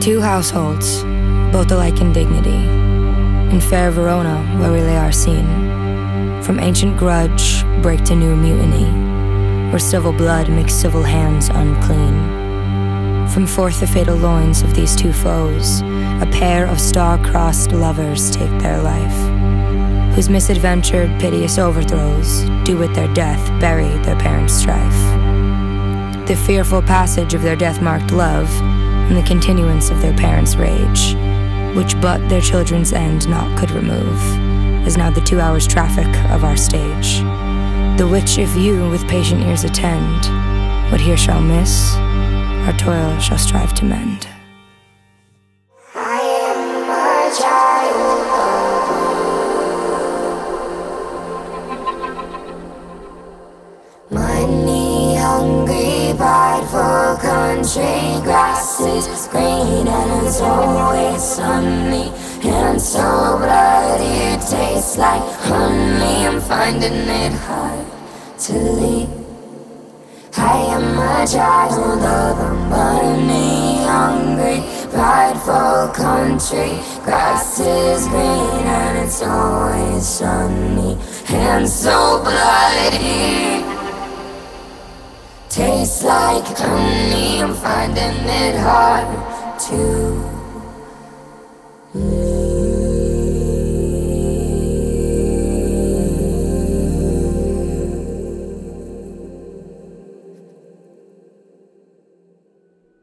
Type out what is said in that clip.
Two households, both alike in dignity, in fair Verona where we lay our scene. From ancient grudge break to new mutiny, where civil blood makes civil hands unclean. From forth the fatal loins of these two foes, a pair of star-crossed lovers take their life, whose misadventured, piteous overthrows do with their death bury their parents' strife. The fearful passage of their death-marked love, and the continuance of their parents' rage, which but their children's end naught could remove, is now the 2 hours' traffic of our stage, the which if you with patient ears attend, what here shall miss, our toil shall strive to mend. I am a child of money hungry, prideful country. Grass is green and it's always sunny, and so bloody it tastes like honey. I'm finding it hard to leave. I am a child of a money hungry, prideful country. Grass is green and it's always sunny, and so bloody tastes like honey. I'm finding it hard to